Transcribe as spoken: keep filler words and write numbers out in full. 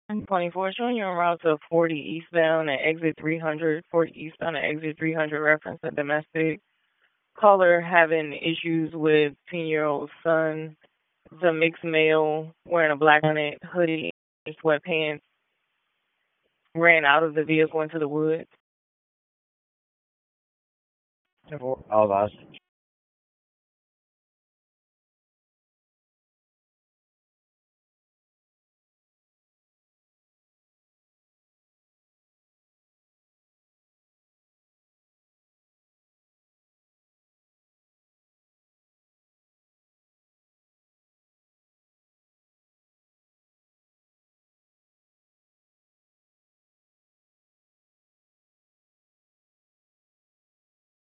twenty-four showing you en route to forty eastbound at exit three hundred. forty eastbound at exit three hundred, reference a domestic. Caller having issues with ten-year-old son. The mixed male wearing a black bonnet, hoodie, and sweatpants ran out of the vehicle into the woods. All of us.